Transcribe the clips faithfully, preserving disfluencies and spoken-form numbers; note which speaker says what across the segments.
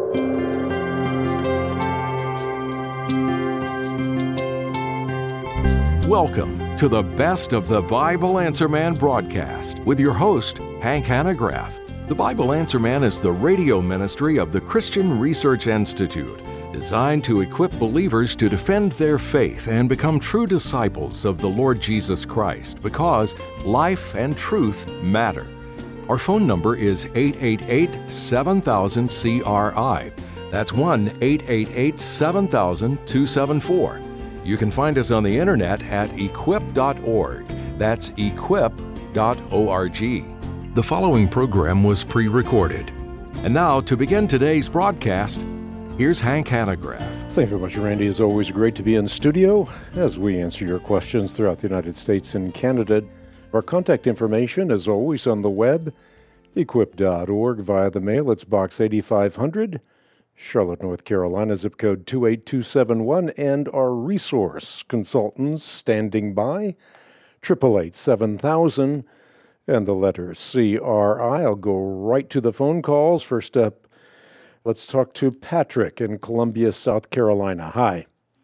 Speaker 1: Welcome to the Best of the Bible Answer Man broadcast with your host, Hank Hanegraaff. The Bible Answer Man is the radio ministry of the Christian Research Institute, designed to equip believers to defend their faith and become true disciples of the Lord Jesus Christ, because life and truth matter. Our phone number is eight eight eight, seven thousand, C R I. That's one eight eight eight, seven thousand, two seven four. You can find us on the internet at equip dot org. That's equip dot org. The following program was pre-recorded. And now, to begin today's broadcast, here's Hank Hanegraaff.
Speaker 2: Thank you very much, Randy. It's always great to be in studio as we answer your questions throughout the United States and Canada. Our contact information is always on the web, equip dot org, via the mail. It's Box eighty-five hundred, Charlotte, North Carolina, zip code two eight two seven one, and our resource consultants standing by, eight eight eight, seven thousand, and the letter C R I. I'll go right to the phone calls. First up, let's talk to Patrick in Columbia, South Carolina. Hi.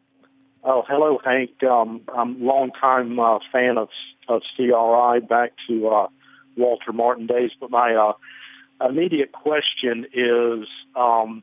Speaker 3: Oh, hello, Hank. Um, I'm a longtime uh, fan of, of C R I, back to uh, Walter Martin days, but my uh, immediate question is um,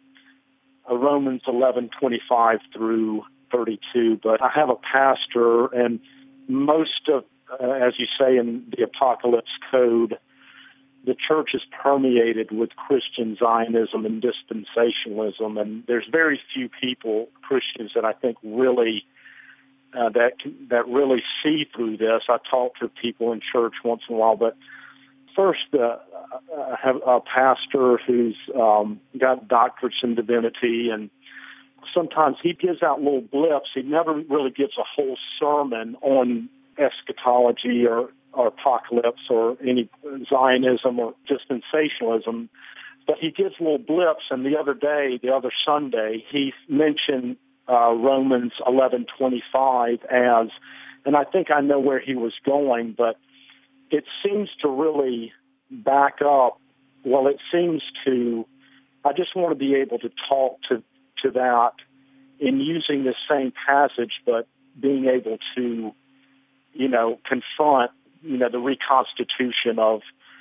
Speaker 3: Romans eleven twenty-five through thirty-two. But I have a pastor, and most of, uh, as you say in the Apocalypse Code, the church is permeated with Christian Zionism and dispensationalism, and there's very few people, Christians, that I think really uh, that that really see through this. I talk to people in church once in a while, but first, uh, I have a pastor who's um, got doctorates in divinity, and sometimes he gives out little blips. He never really gives a whole sermon on eschatology or, or apocalypse or any Zionism or dispensationalism, but he gives little blips. And the other day, the other Sunday, he mentioned uh, Romans eleven twenty-five as, and I think I know where he was going, but it seems to really back up, well, it seems to, I just want to be able to talk to, to that in using the same passage, but being able to, you know, confront, you know, the reconstitution of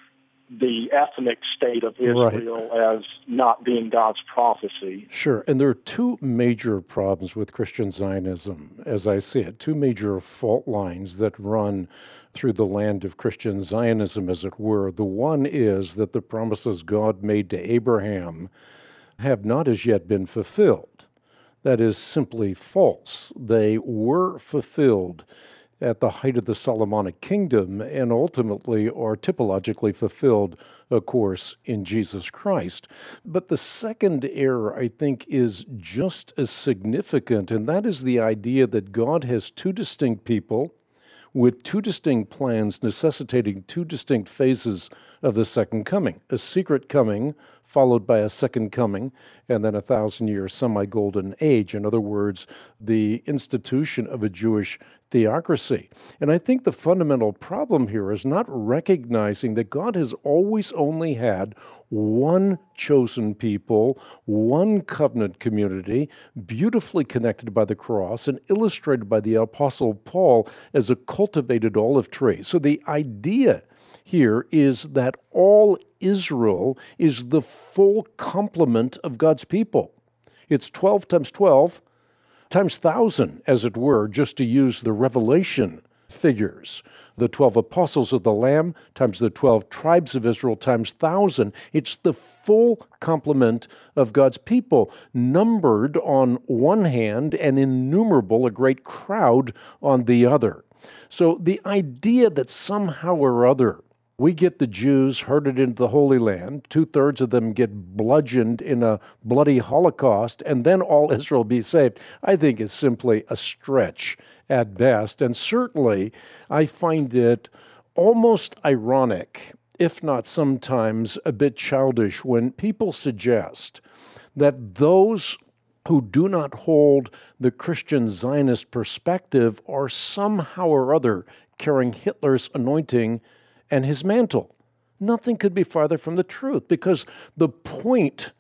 Speaker 3: the ethnic state of Israel right. as not being God's prophecy.
Speaker 2: Sure, and there are two major problems with Christian Zionism, as I see it, two major fault lines that run through the land of Christian Zionism, as it were. The one is that the promises God made to Abraham have not as yet been fulfilled. That is simply false. They were fulfilled at the height of the Solomonic kingdom, and ultimately are typologically fulfilled, of course, in Jesus Christ. But the second error, I think, is just as significant, and that is the idea that God has two distinct people with two distinct plans necessitating two distinct phases of the second coming. A secret coming, followed by a second coming, and then a thousand-year semi-golden age. In other words, the institution of a Jewish theocracy. And I think the fundamental problem here is not recognizing that God has always only had one chosen people, one covenant community, beautifully connected by the cross and illustrated by the Apostle Paul as a cultivated olive tree. So the idea here is that all Israel is the full complement of God's people. It's twelve times twelve times one thousand, as it were, just to use the Revelation figures. The twelve apostles of the Lamb times the twelve tribes of Israel times one thousand. It's the full complement of God's people, numbered on one hand and innumerable, a great crowd on the other. So the idea that somehow or other we get the Jews herded into the Holy Land, two-thirds of them get bludgeoned in a bloody Holocaust, and then all Israel be saved, I think is simply a stretch at best. And certainly, I find it almost ironic, if not sometimes a bit childish, when people suggest that those who do not hold the Christian Zionist perspective are somehow or other carrying Hitler's anointing and his mantle. Nothing could be farther from the truth, because the point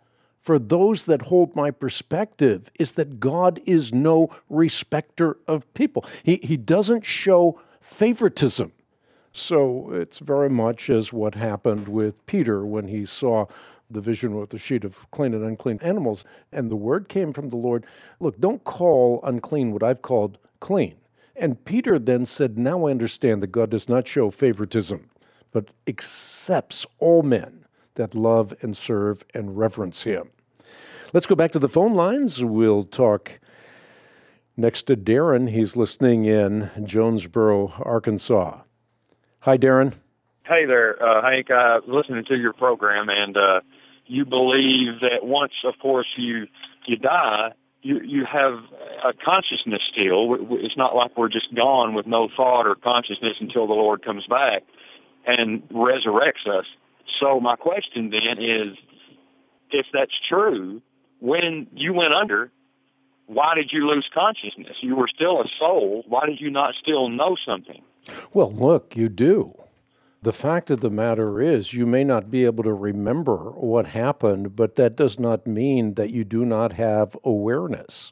Speaker 2: for those that hold my perspective is that God is no respecter of people. He, he doesn't show favoritism. So it's very much as what happened with Peter when he saw the vision with the sheet of clean and unclean animals. And the word came from the Lord, look, don't call unclean what I've called clean. And Peter then said, now I understand that God does not show favoritism, but accepts all men that love and serve and reverence him. Let's go back to the phone lines. We'll talk next to Darren. He's listening in Jonesboro, Arkansas. Hi, Darren.
Speaker 4: Hey there, uh, Hank. I was listening to your program, and uh, you believe that once, of course, you you die, you you have a consciousness still. It's not like we're just gone with no thought or consciousness until the Lord comes back and resurrects us. So my question then is, if that's true, when you went under, why did you lose consciousness? You were still a soul. Why did you not still know something?
Speaker 2: Well, look, you do. The fact of the matter is you may not be able to remember what happened, but that does not mean that you do not have awareness.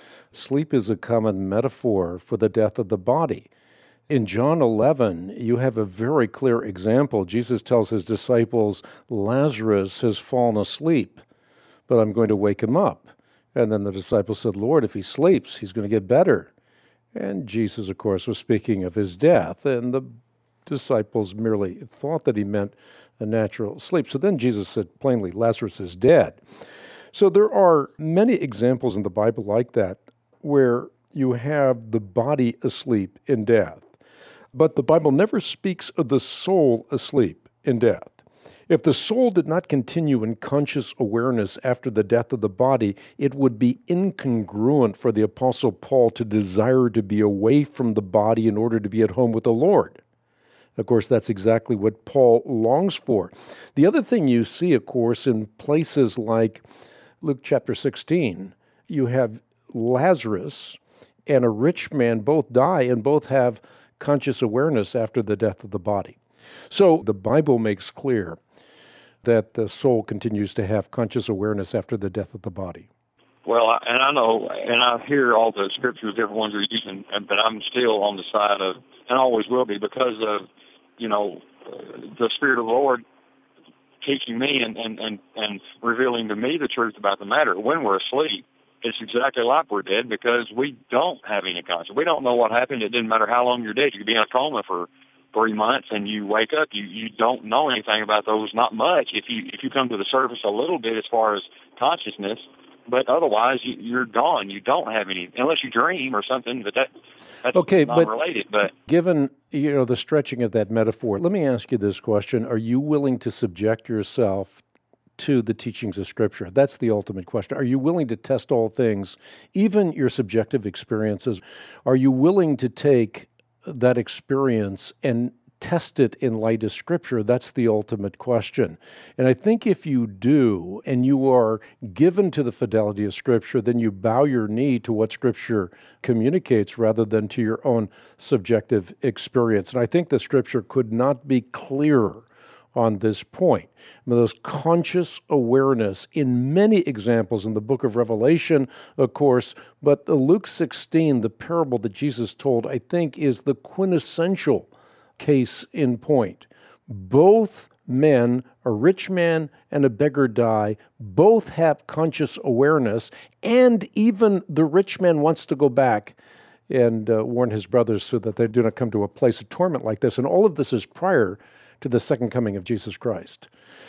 Speaker 2: Sleep is a common metaphor for the death of the body. In John eleven, you have a very clear example. Jesus tells his disciples, Lazarus has fallen asleep, but I'm going to wake him up. And then the disciples said, Lord, if he sleeps, he's going to get better. And Jesus, of course, was speaking of his death, and the disciples merely thought that he meant a natural sleep. So then Jesus said plainly, Lazarus is dead. So there are many examples in the Bible like that, where you have the body asleep in death. But the Bible never speaks of the soul asleep in death. If the soul did not continue in conscious awareness after the death of the body, it would be incongruent for the Apostle Paul to desire to be away from the body in order to be at home with the Lord. Of course, that's exactly what Paul longs for. The other thing you see, of course, in places like Luke chapter sixteen, you have Lazarus and a rich man both die and both have conscious awareness after the death of the body. So the Bible makes clear that the soul continues to have conscious awareness after the death of the body.
Speaker 4: Well, I, and I know, and I hear all the scriptures different ones are using, but I'm still on the side of, and always will be, because of, you know, uh, the Spirit of the Lord teaching me and, and, and, and revealing to me the truth about the matter. When we're asleep, it's exactly like we're dead, because we don't have any conscience. We don't know what happened. It didn't matter how long you're dead. You could be in a coma for three months and you wake up, you, you don't know anything about those, not much. If you if you come to the surface a little bit as far as consciousness, but otherwise you, you're gone. You don't have any, unless you dream or something, but that, that's
Speaker 2: okay,
Speaker 4: non-related. But,
Speaker 2: but given, you know, the stretching of that metaphor, let me ask you this question. Are you willing to subject yourself to the teachings of Scripture? That's the ultimate question. Are you willing to test all things, even your subjective experiences? Are you willing to take that experience and test it in light of Scripture? That's the ultimate question. And I think if you do, and you are given to the fidelity of Scripture, then you bow your knee to what Scripture communicates rather than to your own subjective experience. And I think the Scripture could not be clearer on this point. I mean, there's conscious awareness in many examples in the book of Revelation, of course, but the Luke sixteen, the parable that Jesus told, I think is the quintessential case in point. Both men, a rich man and a beggar, die. Both have conscious awareness, and even the rich man wants to go back and uh, warn his brothers so that they do not come to a place of torment like this. And all of this is prior to the second coming of Jesus Christ.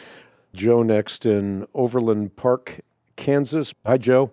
Speaker 2: Joe next in Overland Park, Kansas. Hi, Joe.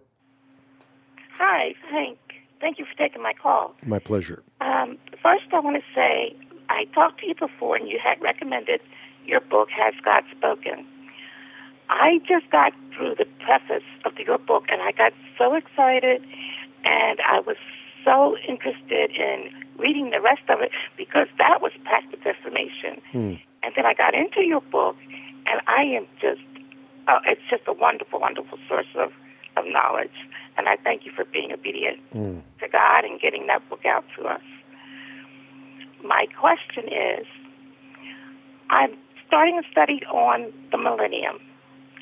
Speaker 5: Hi, Hank. Thank you for taking my call.
Speaker 2: My pleasure.
Speaker 5: Um, first, I want to say I talked to you before, and you had recommended your book, Has God Spoken? I just got through the preface of your book, and I got so excited, and I was so interested in reading the rest of it, because that was packed with information.
Speaker 2: Hmm.
Speaker 5: And then I got into your book, and I am just, uh, it's just a wonderful, wonderful source of, of knowledge. And I thank you for being obedient mm. to God and getting that book out to us. My question is, I'm starting a study on the millennium.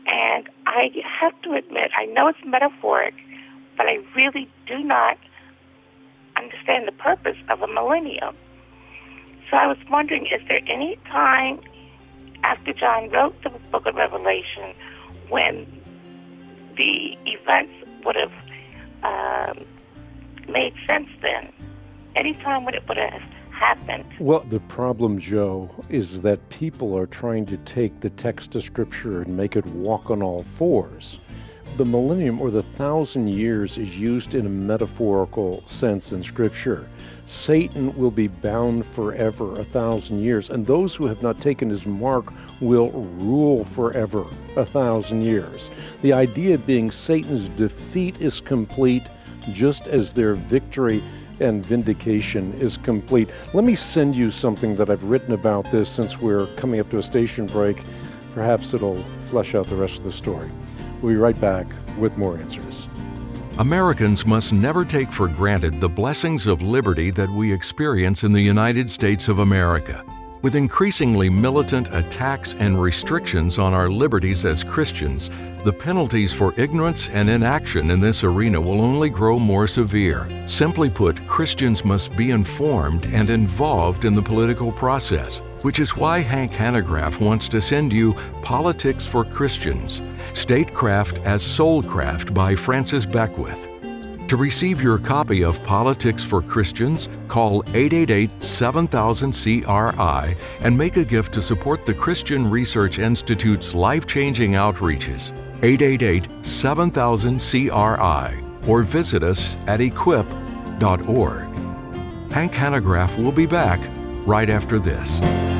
Speaker 5: And I have to admit, I know it's metaphoric, but I really do not understand the purpose of a millennium. So I was wondering, is there any time after John wrote the book of Revelation when the events would have um, made sense then? Any time when it would have happened?
Speaker 2: Well, the problem, Joe, is that people are trying to take the text of Scripture and make it walk on all fours. The millennium, or the thousand years, is used in a metaphorical sense in Scripture. Satan will be bound forever, a thousand years, and those who have not taken his mark will rule forever, a thousand years. The idea being Satan's defeat is complete, just as their victory and vindication is complete. Let me send you something that I've written about this since we're coming up to a station break. Perhaps it'll flesh out the rest of the story. We'll be right back with more answers.
Speaker 1: Americans must never take for granted the blessings of liberty that we experience in the United States of America. With increasingly militant attacks and restrictions on our liberties as Christians, the penalties for ignorance and inaction in this arena will only grow more severe. Simply put, Christians must be informed and involved in the political process, which is why Hank Hanegraaff wants to send you Politics for Christians, Statecraft as Soulcraft by Francis Beckwith. To receive your copy of Politics for Christians, call eight eight eight, seven thousand, C R I and make a gift to support the Christian Research Institute's life-changing outreaches. eight eight eight, seven thousand, C R I or visit us at equip dot org. Hank Hanegraaff will be back right after this.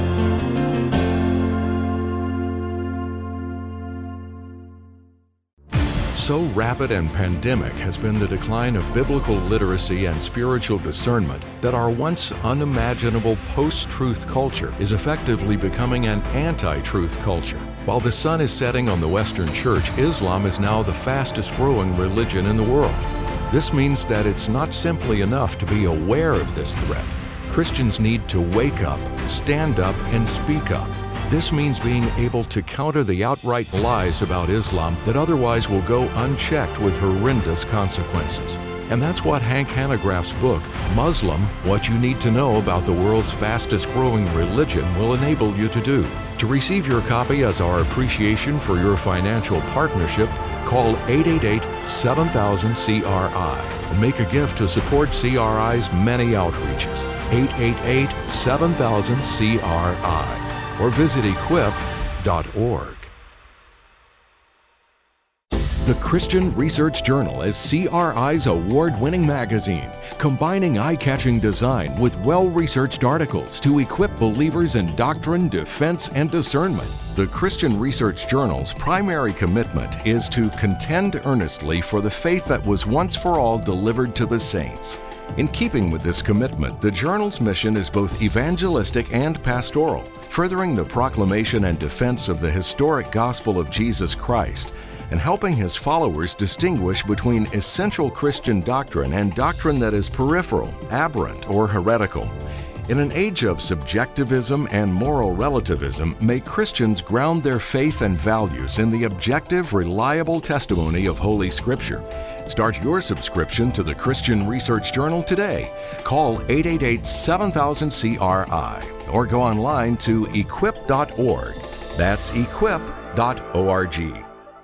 Speaker 1: So rapid and pandemic has been the decline of biblical literacy and spiritual discernment that our once unimaginable post-truth culture is effectively becoming an anti-truth culture. While the sun is setting on the Western Church, Islam is now the fastest growing religion in the world. This means that it's not simply enough to be aware of this threat. Christians need to wake up, stand up, and speak up. This means being able to counter the outright lies about Islam that otherwise will go unchecked with horrendous consequences. And that's what Hank Hanegraaff's book, Muslim, What You Need to Know About the World's Fastest Growing Religion, will enable you to do. To receive your copy as our appreciation for your financial partnership, call eight eight eight, seven thousand, C R I and make a gift to support C R I's many outreaches. eight eight eight, seven thousand, C R I or visit equip dot org. The Christian Research Journal is C R I's award-winning magazine, combining eye-catching design with well-researched articles to equip believers in doctrine, defense, and discernment. The Christian Research Journal's primary commitment is to contend earnestly for the faith that was once for all delivered to the saints. In keeping with this commitment, the journal's mission is both evangelistic and pastoral, furthering the proclamation and defense of the historic gospel of Jesus Christ, and helping his followers distinguish between essential Christian doctrine and doctrine that is peripheral, aberrant, or heretical. In an age of subjectivism and moral relativism, may Christians ground their faith and values in the objective, reliable testimony of Holy Scripture. Start your subscription to the Christian Research Journal today. Call eight eight eight, seven thousand, C R I or go online to equip dot org. That's equip dot org.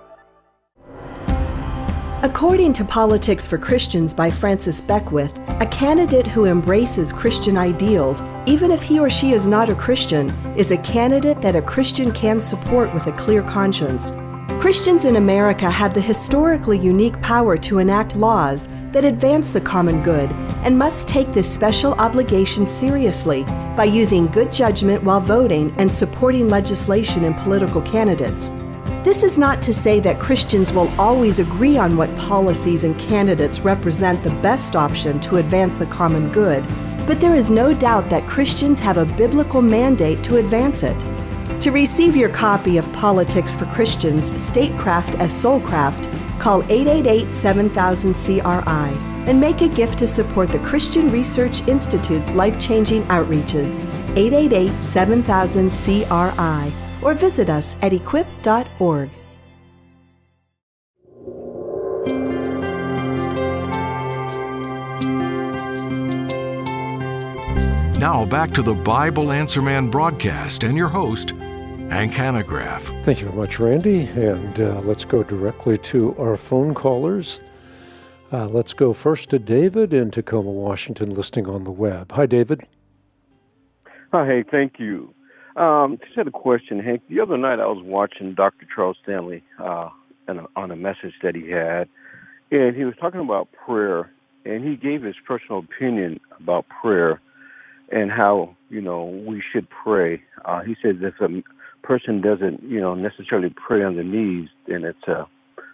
Speaker 6: According to Politics for Christians by Francis Beckwith, a candidate who embraces Christian ideals, even if he or she is not a Christian, is a candidate that a Christian can support with a clear conscience. Christians in America have the historically unique power to enact laws that advance the common good and must take this special obligation seriously by using good judgment while voting and supporting legislation and political candidates. This is not to say that Christians will always agree on what policies and candidates represent the best option to advance the common good, but there is no doubt that Christians have a biblical mandate to advance it. To receive your copy of Politics for Christians, Statecraft as Soulcraft, call eight eight eight, seven thousand, C R I and make a gift to support the Christian Research Institute's life-changing outreaches, eight eight eight, seven thousand, C R I, or visit us at equip dot org.
Speaker 1: Now back to the Bible Answer Man broadcast and your host, Hank Hanegraaff.
Speaker 2: Thank you very much, Randy. And uh, let's go directly to our phone callers. Uh, let's go first to David in Tacoma, Washington, listening on the web. Hi, David.
Speaker 7: Hi, Hank. Thank you. Um, just had a question, Hank. The other night I was watching Doctor Charles Stanley uh, on a message that he had, and he was talking about prayer, and he gave his personal opinion about prayer and how, you know, we should pray. Uh, he said if a person doesn't, you know, necessarily pray on the knees, then it's a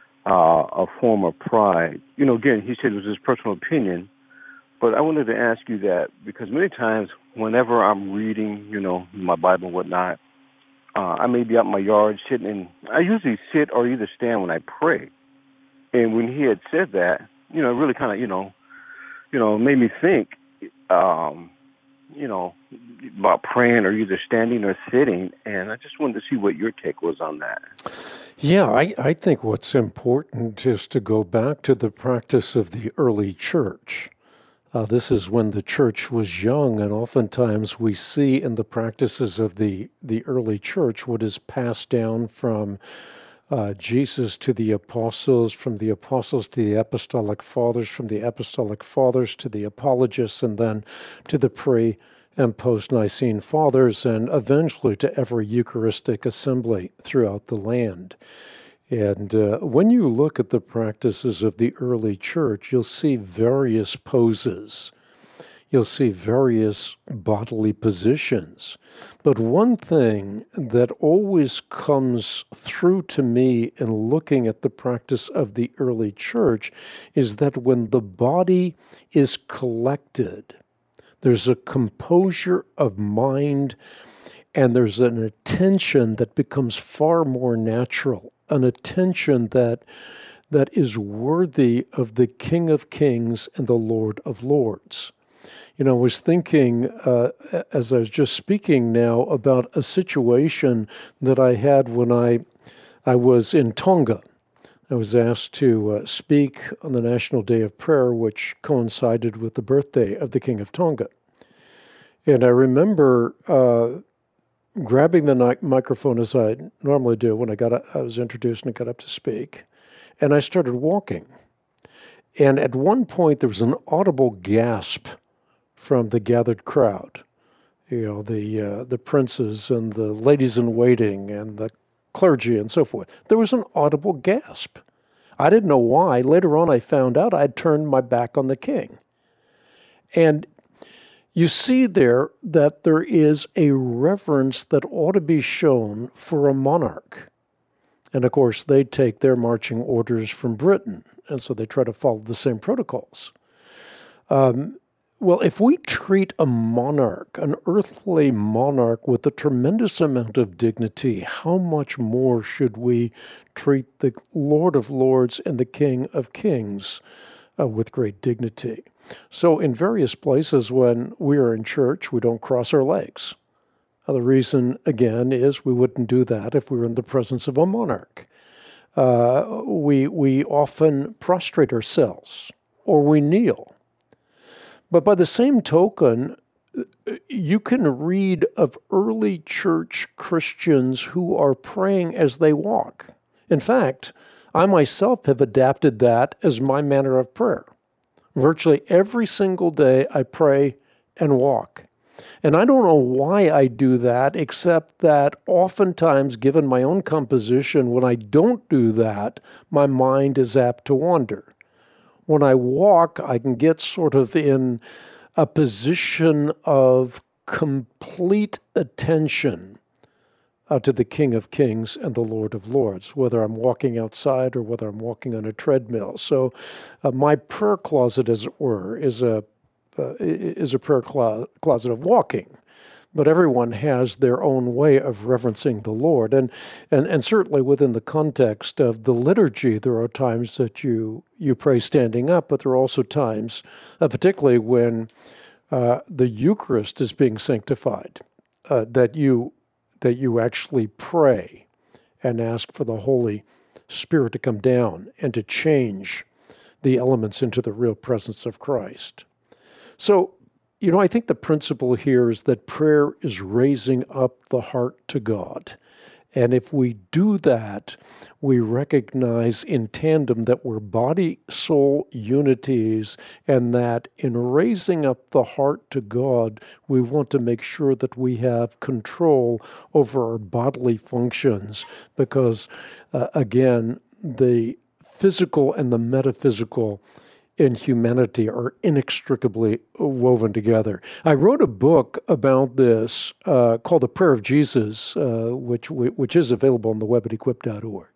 Speaker 7: uh, a form of pride. You know, again, he said it was his personal opinion, but I wanted to ask you that because many times whenever I'm reading, you know, my Bible and whatnot, uh, I may be out in my yard sitting, and I usually sit or either stand when I pray. And when he had said that, you know, it really kind of, you know, you know, made me think, um, you know, about praying or either standing or sitting, and I just wanted to see what your take was on that.
Speaker 2: Yeah, I, I think what's important is to go back to the practice of the early church. Uh, this is when the church was young, and oftentimes we see in the practices of the, the early church what is passed down from uh, Jesus to the apostles, from the apostles to the apostolic fathers, from the apostolic fathers to the apologists, and then to the pre- and post-Nicene fathers, and eventually to every Eucharistic assembly throughout the land. And uh, when you look at the practices of the early church, you'll see various poses. You'll see various bodily positions. But one thing that always comes through to me in looking at the practice of the early church is that when the body is collected, there's a composure of mind and there's an attention that becomes far more natural, an attention that that is worthy of the King of Kings and the Lord of Lords. You know, I was thinking, uh, as I was just speaking now, about a situation that I had when I I was in Tonga. I was asked to uh, speak on the National Day of Prayer, which coincided with the birthday of the King of Tonga. And I remember uh, grabbing the ni- microphone as I normally do when I got up, I was introduced and got up to speak, and I started walking. And at one point, there was an audible gasp from the gathered crowd. You know, the uh, the princes and the ladies in waiting and the clergy and so forth. There was an audible gasp. I didn't know why. Later on, I found out I'd turned my back on the king. And you see there that there is a reverence that ought to be shown for a monarch. And of course, they take their marching orders from Britain, and so they try to follow the same protocols. Um, well, if we treat a monarch, an earthly monarch, with a tremendous amount of dignity, how much more should we treat the Lord of Lords and the King of Kings uh, with great dignity? So in various places when we are in church, we don't cross our legs. Now, the reason, again, is we wouldn't do that if we were in the presence of a monarch. Uh, we, we often prostrate ourselves, or we kneel. But by the same token, you can read of early church Christians who are praying as they walk. In fact, I myself have adapted that as my manner of prayer. Virtually every single day I pray and walk. And I don't know why I do that, except that oftentimes, given my own composition, when I don't do that, my mind is apt to wander. When I walk, I can get sort of in a position of complete attention uh, to the King of Kings and the Lord of Lords, whether I'm walking outside or whether I'm walking on a treadmill. So uh, my prayer closet, as it were, is a uh, is a prayer clo- closet of walking. But everyone has their own way of reverencing the Lord. And, and and certainly within the context of the liturgy, there are times that you, you pray standing up, but there are also times, uh, particularly when uh, the Eucharist is being sanctified, uh, that you that you actually pray and ask for the Holy Spirit to come down and to change the elements into the real presence of Christ. So, you know, I think the principle here is that prayer is raising up the heart to God. And if we do that, we recognize in tandem that we're body-soul unities, and that in raising up the heart to God, we want to make sure that we have control over our bodily functions, because, uh, again, the physical and the metaphysical in humanity are inextricably woven together. I wrote a book about this uh, called The Prayer of Jesus, uh, which which is available on the web at equip dot org.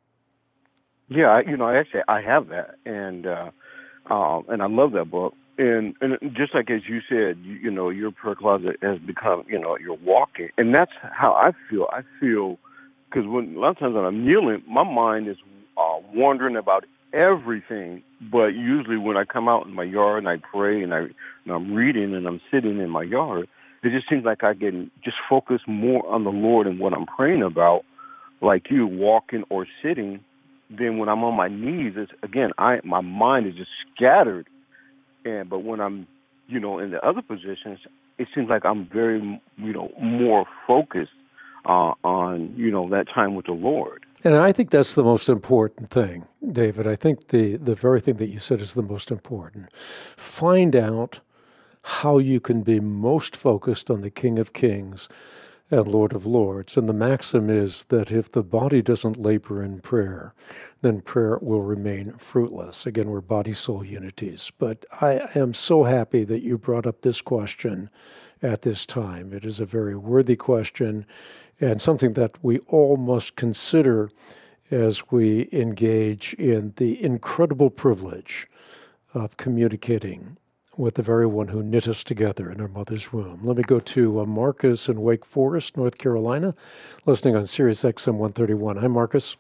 Speaker 7: Yeah, I, you know, actually, I have that, and uh, um, and I love that book. And and just like as you said, you, you know, your prayer closet has become, you know, you're walking, and that's how I feel. I feel because when a lot of times when I'm kneeling, my mind is uh, wandering about everything, but usually when I come out in my yard and I pray and, I, and I'm reading and I'm sitting in my yard, it just seems like I can just focus more on the Lord and what I'm praying about, like you, walking or sitting, than when I'm on my knees. It's, again, I my mind is just scattered. And but when I'm, you know, in the other positions, it seems like I'm very, you know, more focused uh, on, you know, that time with the Lord.
Speaker 2: And I think that's the most important thing, David. I think the, the very thing that you said is the most important. Find out how you can be most focused on the King of Kings and Lord of Lords. And the maxim is that if the body doesn't labor in prayer, then prayer will remain fruitless. Again, we're body-soul unities. But I am so happy that you brought up this question at this time. It is a very worthy question, and something that we all must consider as we engage in the incredible privilege of communicating with the very one who knit us together in our mother's womb. Let me go to uh, Marcus in Wake Forest, North Carolina, listening on Sirius X M one thirty-one. Hi, Marcus.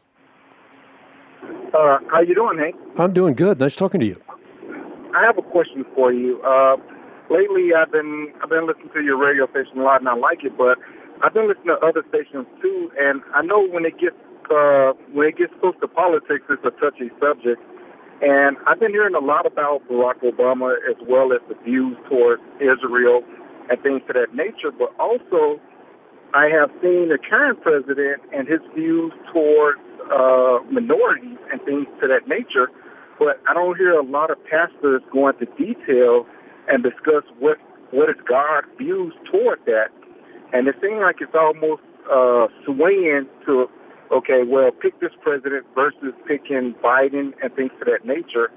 Speaker 8: Uh, how you doing, Hank?
Speaker 2: I'm doing good. Nice talking to you.
Speaker 8: I have a question for you. Uh, lately, I've been I've been listening to your radio station a lot, and I like it, but I've been listening to other stations too, and I know when it gets uh, when it gets close to politics, it's a touchy subject. And I've been hearing a lot about Barack Obama as well as the views towards Israel and things of that nature. But also, I have seen the current president and his views towards uh, minorities and things to that nature. But I don't hear a lot of pastors go into detail and discuss what what is God's views toward that. And it seems like it's almost uh, swaying to, okay, well, pick this president versus picking Biden and things of that nature.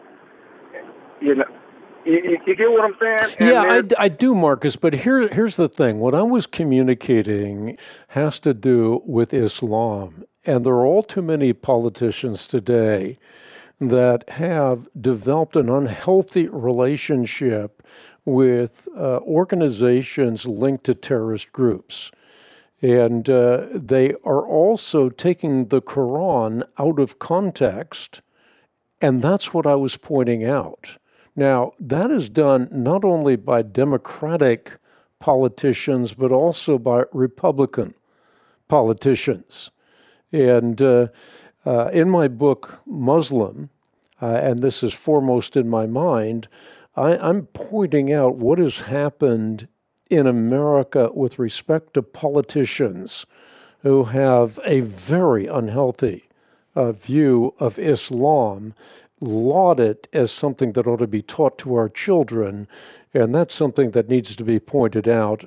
Speaker 8: You know, you, you get what I'm saying? And
Speaker 2: yeah, I, I do, Marcus, but here, here's the thing. What I was communicating has to do with Islam. And there are all too many politicians today that have developed an unhealthy relationship with uh, organizations linked to terrorist groups. And uh, they are also taking the Quran out of context, and that's what I was pointing out. Now, that is done not only by Democratic politicians, but also by Republican politicians. And uh, uh, in my book, Muslim, uh, and this is foremost in my mind, I, I'm pointing out what has happened in America with respect to politicians who have a very unhealthy uh, view of Islam, laud it as something that ought to be taught to our children, and that's something that needs to be pointed out,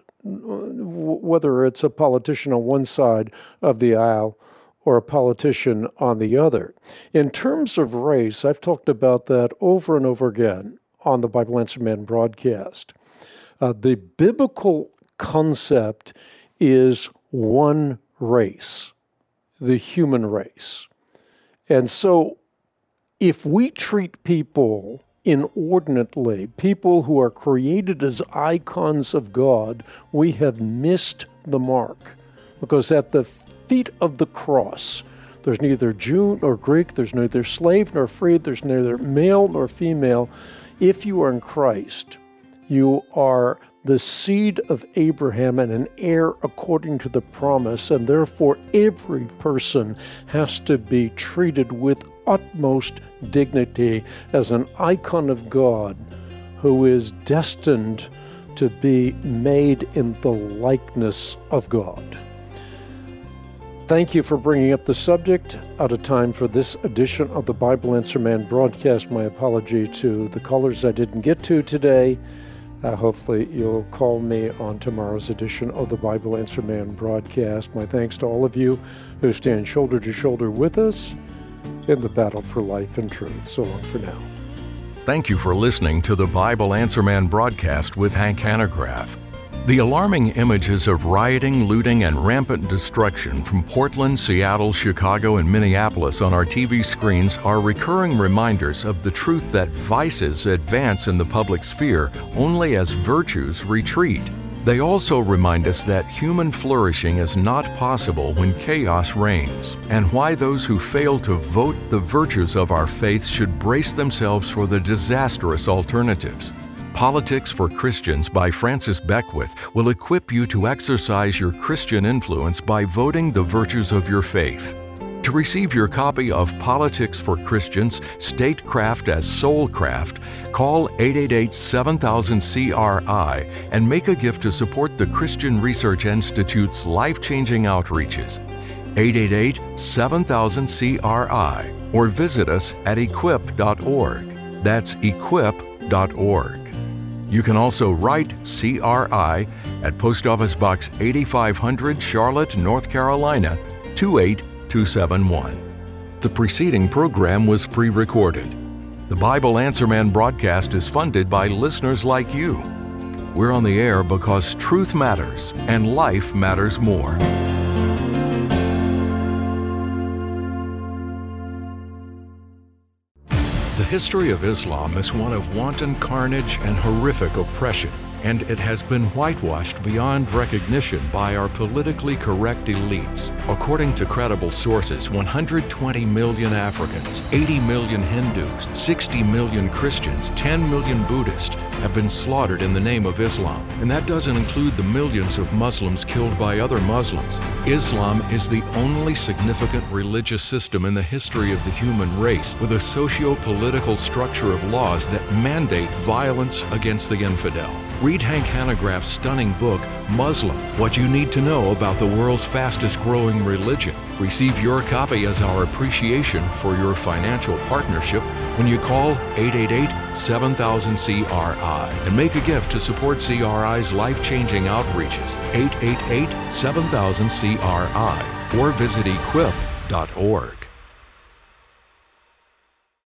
Speaker 2: whether it's a politician on one side of the aisle or a politician on the other. In terms of race, I've talked about that over and over again on the Bible Answer Man broadcast. Uh, the biblical concept is one race, the human race. And so if we treat people inordinately, people who are created as icons of God, we have missed the mark. Because at the feet of the cross, there's neither Jew nor Greek, there's neither slave nor free, there's neither male nor female. If you are in Christ, You are the seed of Abraham and an heir according to the promise, and therefore every person has to be treated with utmost dignity as an icon of God who is destined to be made in the likeness of God. Thank you for bringing up the subject. Out of time for this edition of the Bible Answer Man broadcast. My apology to the callers I didn't get to today. Uh, hopefully you'll call me on tomorrow's edition of the Bible Answer Man broadcast. My thanks to all of you who stand shoulder to shoulder with us in the battle for life and truth. So long for now.
Speaker 1: Thank you for listening to the Bible Answer Man broadcast with Hank Hanegraaff. The alarming images of rioting, looting, and rampant destruction from Portland, Seattle, Chicago, and Minneapolis on our T V screens are recurring reminders of the truth that vices advance in the public sphere only as virtues retreat. They also remind us that human flourishing is not possible when chaos reigns, and why those who fail to vote the virtues of our faith should brace themselves for the disastrous alternatives. Politics for Christians by Francis Beckwith will equip you to exercise your Christian influence by voting the virtues of your faith. To receive your copy of Politics for Christians, Statecraft as Soulcraft, call eight eight eight, seven thousand, C R I and make a gift to support the Christian Research Institute's life-changing outreaches. eight eight eight, seven thousand, C R I or visit us at equip dot org. That's equip dot org. You can also write C R I at Post Office Box eighty-five hundred, Charlotte, North Carolina, two eight two seven one. The preceding program was pre-recorded. The Bible Answer Man broadcast is funded by listeners like you. We're on the air because truth matters and life matters more. The history of Islam is one of wanton carnage and horrific oppression, and it has been whitewashed beyond recognition by our politically correct elites. According to credible sources, one hundred twenty million Africans, eighty million Hindus, sixty million Christians, ten million Buddhists have been slaughtered in the name of Islam. And that doesn't include the millions of Muslims killed by other Muslims. Islam is the only significant religious system in the history of the human race with a socio-political structure of laws that mandate violence against the infidel. Read Hank Hanegraaff's stunning book, Muslim, What You Need to Know About the World's Fastest Growing Religion. Receive your copy as our appreciation for your financial partnership when you call eight eight eight, seven thousand, C R I and make a gift to support C R I's life-changing outreaches, eight eight eight, seven thousand, C R I, or visit equip dot org.